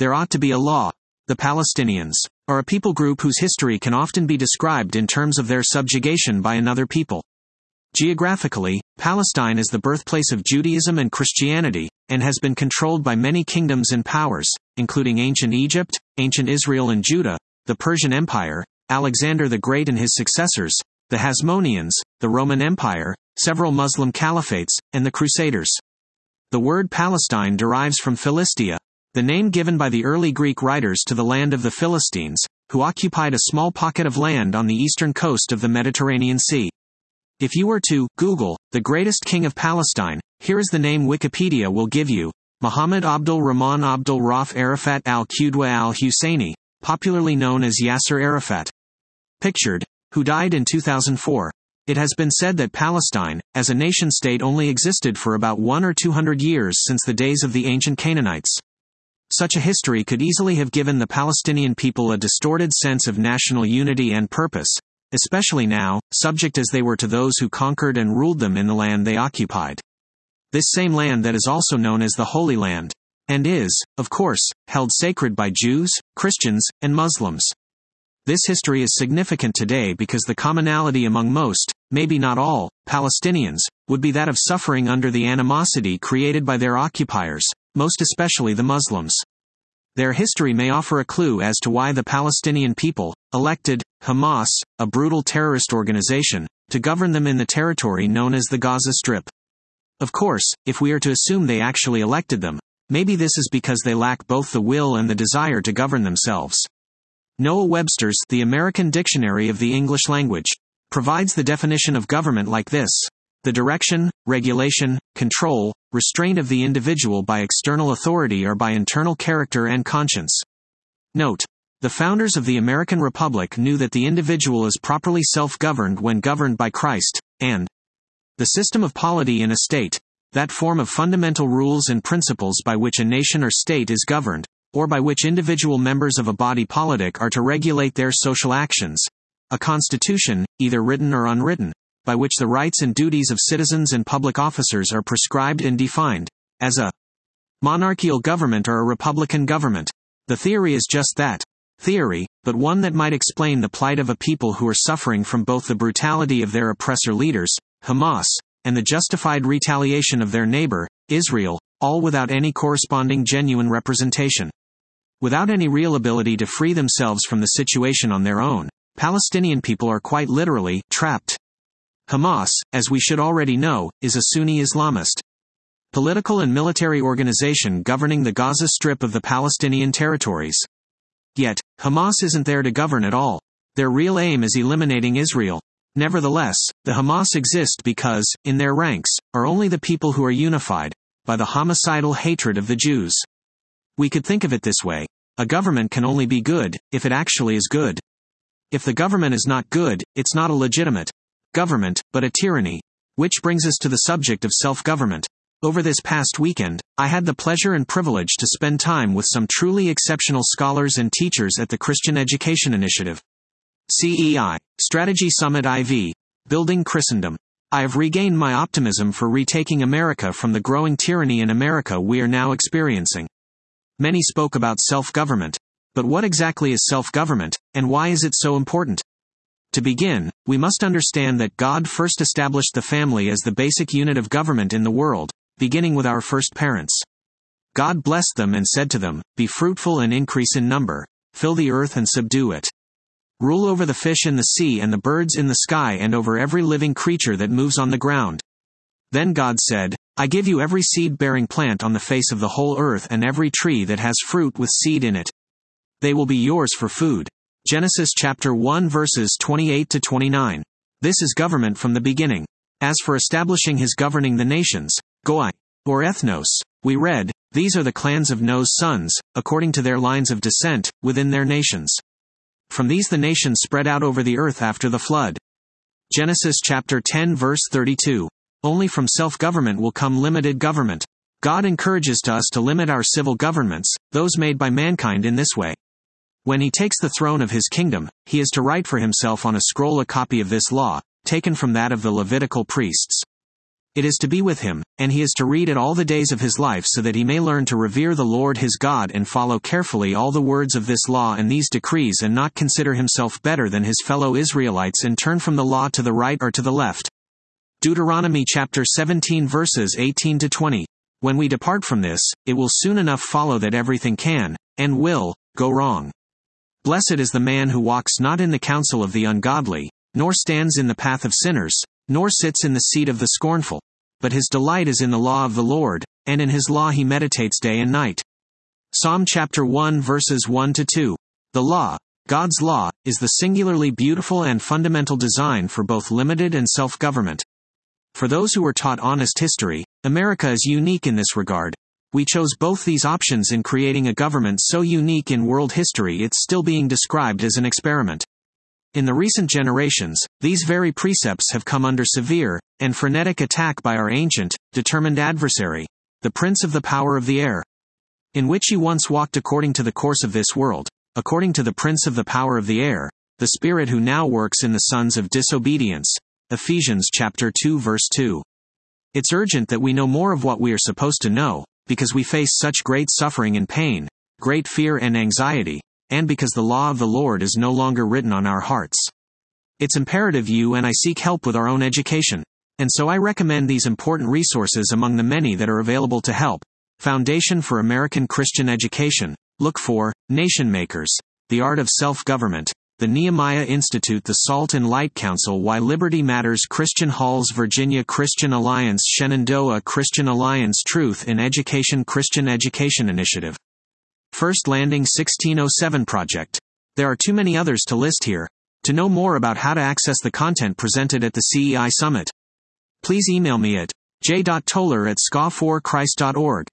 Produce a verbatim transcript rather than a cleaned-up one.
there ought to be a law. The Palestinians are a people group whose history can often be described in terms of their subjugation by another people. Geographically, Palestine is the birthplace of Judaism and Christianity, and has been controlled by many kingdoms and powers, including ancient Egypt, ancient Israel and Judah, the Persian Empire, Alexander the Great and his successors, the Hasmoneans, the Roman Empire, several Muslim caliphates, and the Crusaders. The word Palestine derives from Philistia, the name given by the early Greek writers to the land of the Philistines, who occupied a small pocket of land on the eastern coast of the Mediterranean Sea. If you were to Google the greatest king of Palestine, here is the name Wikipedia will give you: Muhammad Abdul Rahman Abdul Rauf Arafat al-Qudwa al-Husseini, popularly known as Yasser Arafat. Pictured, who died in two thousand four. It has been said that Palestine, as a nation-state, only existed for about one or two hundred years since the days of the ancient Canaanites. Such a history could easily have given the Palestinian people a distorted sense of national unity and purpose, especially now, subject as they were to those who conquered and ruled them in the land they occupied. This same land that is also known as the Holy Land, and is, of course, held sacred by Jews, Christians, and Muslims. This history is significant today because the commonality among most, maybe not all, Palestinians, would be that of suffering under the animosity created by their occupiers, most especially the Muslims. Their history may offer a clue as to why the Palestinian people elected Hamas, a brutal terrorist organization, to govern them in the territory known as the Gaza Strip. Of course, if we are to assume they actually elected them, maybe this is because they lack both the will and the desire to govern themselves. Noah Webster's The American Dictionary of the English Language provides the definition of government like this: the direction, regulation, control, restraint of the individual by external authority or by internal character and conscience. Note: the founders of the American Republic knew that the individual is properly self-governed when governed by Christ, and the system of polity in a state, that form of fundamental rules and principles by which a nation or state is governed, or by which individual members of a body politic are to regulate their social actions, a constitution, either written or unwritten, by which the rights and duties of citizens and public officers are prescribed and defined, as a monarchical government or a republican government. The theory is just that, theory, but one that might explain the plight of a people who are suffering from both the brutality of their oppressor leaders, Hamas, and the justified retaliation of their neighbor, Israel, all without any corresponding genuine representation. Without any real ability to free themselves from the situation on their own, Palestinian people are quite literally trapped. Hamas, as we should already know, is a Sunni Islamist political and military organization governing the Gaza Strip of the Palestinian territories. Yet, Hamas isn't there to govern at all. Their real aim is eliminating Israel. Nevertheless, the Hamas exist because, in their ranks, are only the people who are unified by the homicidal hatred of the Jews. We could think of it this way: a government can only be good if it actually is good. If the government is not good, it's not a legitimate government, but a tyranny. Which brings us to the subject of self-government. Over this past weekend, I had the pleasure and privilege to spend time with some truly exceptional scholars and teachers at the Christian Education Initiative. C E I, Strategy Summit I V, Building Christendom. I have regained my optimism for retaking America from the growing tyranny in America we are now experiencing. Many spoke about self-government. But what exactly is self-government, and why is it so important? To begin, we must understand that God first established the family as the basic unit of government in the world, beginning with our first parents. God blessed them and said to them, "Be fruitful and increase in number, fill the earth and subdue it. Rule over the fish in the sea and the birds in the sky and over every living creature that moves on the ground." Then God said, "I give you every seed-bearing plant on the face of the whole earth and every tree that has fruit with seed in it. They will be yours for food." Genesis chapter one verses twenty-eight to twenty-nine. This is government from the beginning. As for establishing his governing the nations, Goi, or ethnos, we read, "These are the clans of Noah's sons, according to their lines of descent, within their nations. From these the nations spread out over the earth after the flood." Genesis chapter ten verse thirty-two. Only from self-government will come limited government. God encourages to us to limit our civil governments, those made by mankind in this way. When he takes the throne of his kingdom, he is to write for himself on a scroll a copy of this law, taken from that of the Levitical priests. It is to be with him, and he is to read it all the days of his life so that he may learn to revere the Lord his God and follow carefully all the words of this law and these decrees and not consider himself better than his fellow Israelites and turn from the law to the right or to the left. Deuteronomy chapter seventeen verses eighteen to twenty. When we depart from this, it will soon enough follow that everything can, and will, go wrong. Blessed is the man who walks not in the counsel of the ungodly, nor stands in the path of sinners, nor sits in the seat of the scornful. But his delight is in the law of the Lord, and in his law he meditates day and night. Psalm chapter one verses one to two. The law, God's law, is the singularly beautiful and fundamental design for both limited and self-government. For those who were taught honest history, America is unique in this regard. We chose both these options in creating a government so unique in world history it's still being described as an experiment. In the recent generations, these very precepts have come under severe and frenetic attack by our ancient, determined adversary, the prince of the power of the air. In which ye once walked according to the course of this world, according to the prince of the power of the air, the spirit who now works in the sons of disobedience. Ephesians chapter two verse two. It's urgent that we know more of what we are supposed to know, because we face such great suffering and pain, great fear and anxiety, and because the law of the Lord is no longer written on our hearts. It's imperative you and I seek help with our own education, and so I recommend these important resources among the many that are available to help. Foundation for American Christian Education. Look for Nation Makers, The Art of Self-Government, the Nehemiah Institute, the Salt and Light Council, Why Liberty Matters, Christian Halls, Virginia Christian Alliance, Shenandoah Christian Alliance, Truth in Education, Christian Education Initiative, First Landing sixteen oh seven Project. There are too many others to list here. To know more about how to access the content presented at the C E I Summit, please email me at j dot toller at sca four christ dot org.